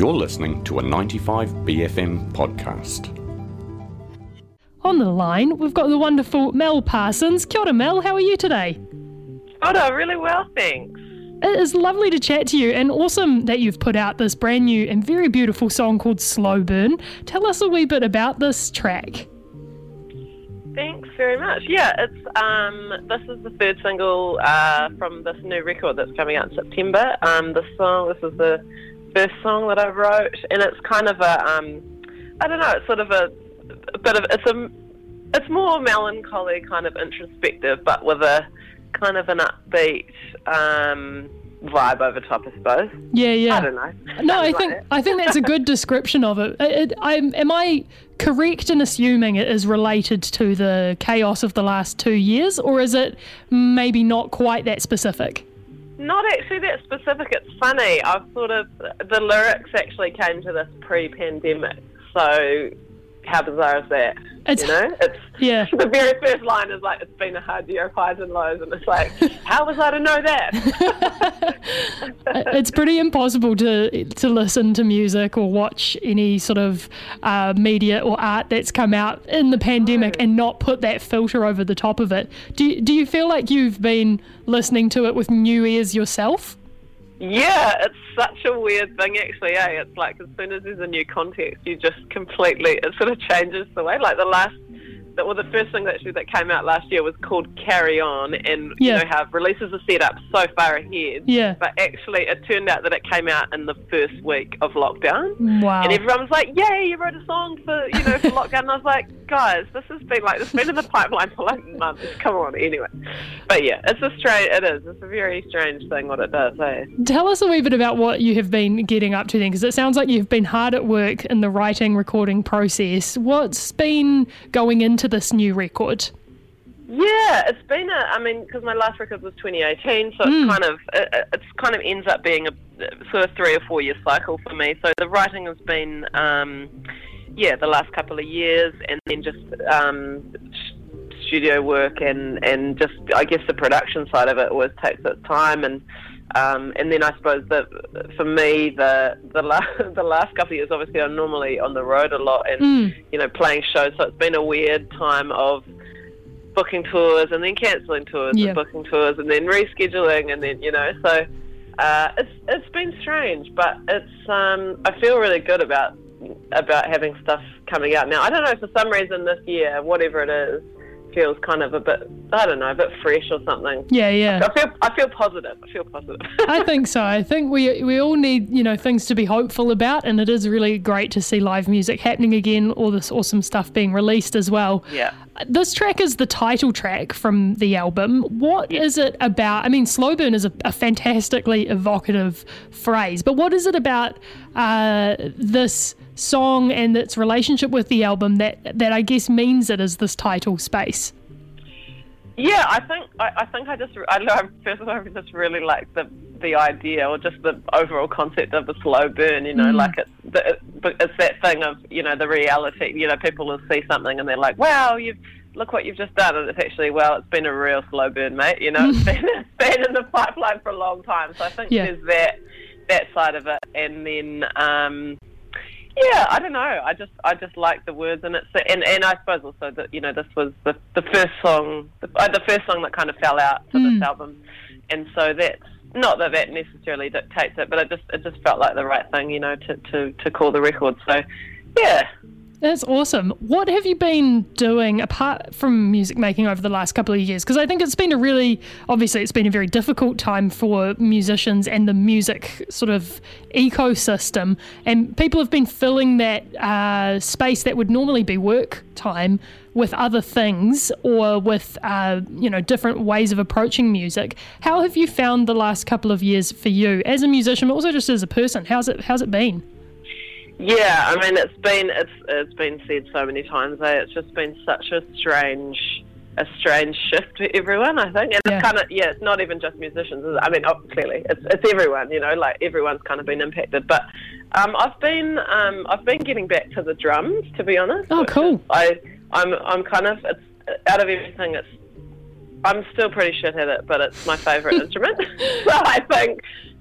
You're listening to a 95BFM podcast. On the line, we've got the wonderful Mel Parsons. Kia ora, Mel. How are you today? Oh, no, really well, thanks. It is lovely to chat to you, and awesome that you've put out this brand new and very beautiful song called Slow Burn. Tell us a wee bit about this track. Thanks very much. Yeah, it's this is the third single from this new record that's coming out in September. This is the first song that I wrote, and it's kind of I don't know, it's sort of a bit of it's more melancholy, kind of introspective, but with a kind of an upbeat vibe over top, I suppose. Yeah. I don't know. No, I think that's a good description of it. Am I correct in assuming it is related to the chaos of the last 2 years, or is it maybe not quite that specific? Not actually that specific. It's funny. The lyrics actually came to this pre-pandemic, so how bizarre is that? Yeah. The very first line is like, it's been a hard year of highs and lows, and it's like, how was I to know that? It's pretty impossible to listen to music or watch any sort of media or art that's come out in the pandemic and not put that filter over the top of it. Do you feel like you've been listening to it with new ears yourself? Yeah, it's such a weird thing actually, eh? It's like as soon as there's a new context, you just completely, it sort of changes the way. Like the first thing that came out last year was called Carry On, and you know how releases are set up so far ahead. Yeah. But actually it turned out that it came out in the first week of lockdown. Wow. And everyone was like, yay, you wrote a song for lockdown. And I was like, guys, it's been in the pipeline for like months. Come on, anyway. But yeah, it's a very strange thing what it does, eh? Tell us a wee bit about what you have been getting up to then, because it sounds like you've been hard at work in the writing, recording process. What's been going into this new record? Yeah, it's been because my last record was 2018, so it's kind of ends up being a sort of 3 or 4 year cycle for me. So the writing has been, the last couple of years, and then just studio work and just, I guess, the production side of it always takes its time, and then I suppose that for me the last couple of years, obviously I'm normally on the road a lot and playing shows, so it's been a weird time of booking tours and then cancelling tours and booking tours and then rescheduling, and then so it's been strange, but it's I feel really good about having stuff coming out now. I don't know, for some reason this year, whatever it is, feels kind of a bit fresh or something. Yeah. I feel positive. I think so. I think we all need, things to be hopeful about, and it is really great to see live music happening again, all this awesome stuff being released as well. Yeah. This track is the title track from the album. What is it about? I mean, Slow Burn is a fantastically evocative phrase, but what is it about this song and its relationship with the album that I guess means it is this title space? Yeah, I think I just really like the idea, or just the overall concept of a slow burn. Like it's that thing of the reality. People will see something and they're like, wow, look what you've just done, and it's actually, well, it's been a real slow burn, mate. It's been in the pipeline for a long time. So I think there's that side of it, and then I don't know. I just like the words, and and I suppose also that this was the first song, the first song that kind of fell out for this album, and so that's not that necessarily dictates it, but it just felt like the right thing, to call the record. So yeah. That's awesome. What have you been doing apart from music making over the last couple of years? Because I think it's been it's been a very difficult time for musicians and the music sort of ecosystem, and people have been filling that space that would normally be work time with other things, or with different ways of approaching music. How have you found the last couple of years for you as a musician, but also just as a person? How's it been? Yeah, I mean, it's been said so many times. It's just been such a strange shift for everyone, I think, and it's kind of it's not even just musicians. I mean, clearly, it's everyone. Like everyone's kind of been impacted. But I've been getting back to the drums, to be honest. Oh, cool. I'm kind of, it's out of everything. I'm still pretty shit at it, but it's my favourite instrument. So I think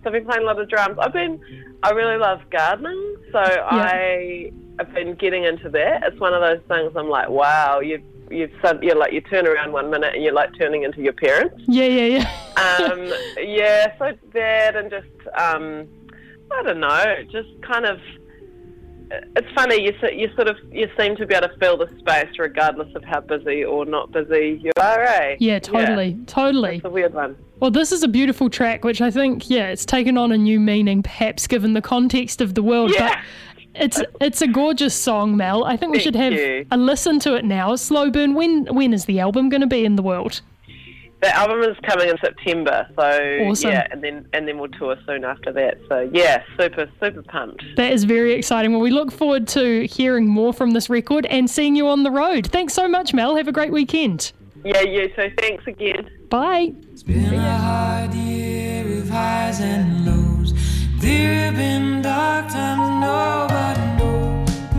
I've been playing a lot of drums. I really love gardening, so I've been getting into that. It's one of those things I'm like, wow, you turn around 1 minute and you're like turning into your parents. Yeah. So that, and just I don't know, just kind of. It's funny, you seem to be able to fill the space regardless of how busy or not busy you are, eh? Yeah, totally. It's a weird one. Well, this is a beautiful track, which I think, it's taken on a new meaning, perhaps given the context of the world. Yeah. But it's a gorgeous song, Mel. I think we should have a listen to it now. Slow Burn, when is the album going to be in the world? The album is coming in September, so awesome. Yeah, and then we'll tour soon after that. So yeah, super pumped. That is very exciting. Well, we look forward to hearing more from this record and seeing you on the road. Thanks so much, Mel. Have a great weekend. Yeah, you too. Thanks again. Bye. It's been a hard year of highs and lows. There have been dark times nobody knows.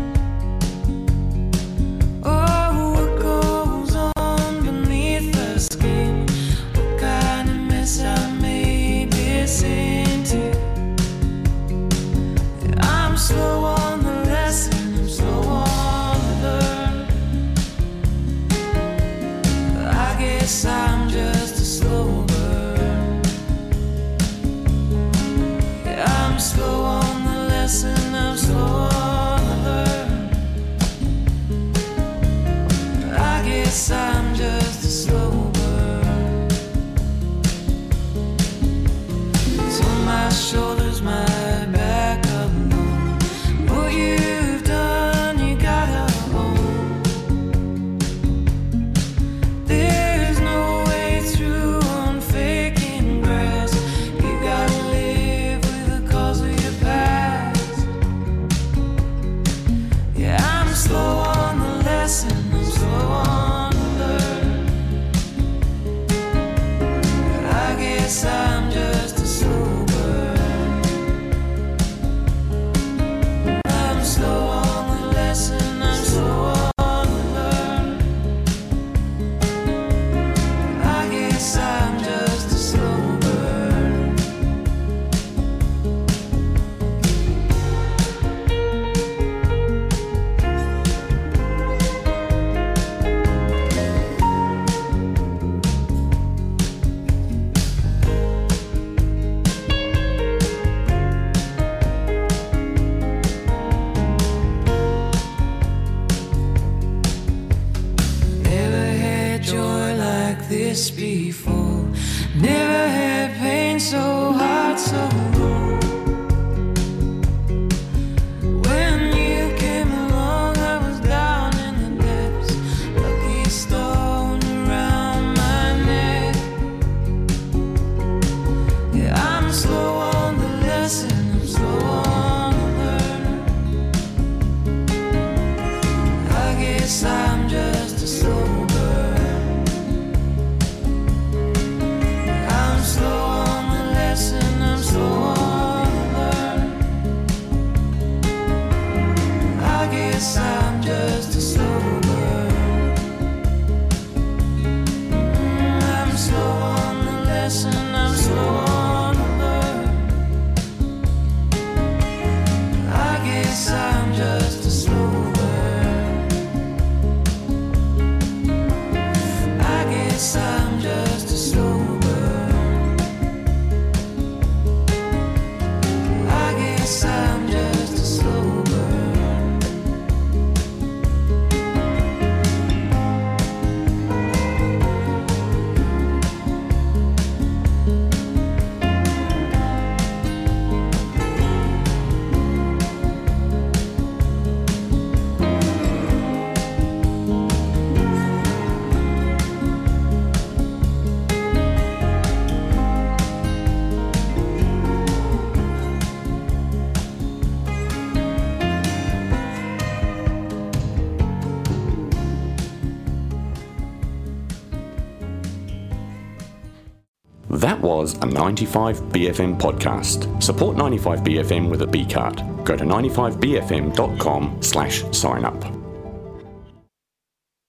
Oh, what goes on beneath the skin? What kind of mess I made this into? I'm slow on the lesson, I'm slow on the learn. I guess I'm just a slow burn. I'm slow on the lesson, I'm slow on the learn. I guess I'm just a slow burn. It's on my shoulders, my back alone. What you've done, you gotta own. There's no way through on faking grass. You gotta live with the cause of your past. Yeah, I'm slow on the lesson, I'm slow on the learn. I guess I'm just a slow burn. I'm slow on the lesson, I'm slow on the learn. I guess I'm just a slow burn. Never had joy like this before. Never had pain so hard, so low. When you came along, I was down in the depths. Lucky stone around my neck. Yeah, I'm slow on the lesson, I'm slow on the learn. I guess I'm just a slow burn. I'm slow on the lesson, I'm slow on the learn. I guess I'm just a slow burn. I'm slow on the lesson, I'm slow on the learn. I guess I'm just a slow burn. I guess I'm just a slow burn. I guess I'm just a slow burn. That was a 95BFM podcast. Support 95BFM with a B card. Go to 95BFM.com/sign up.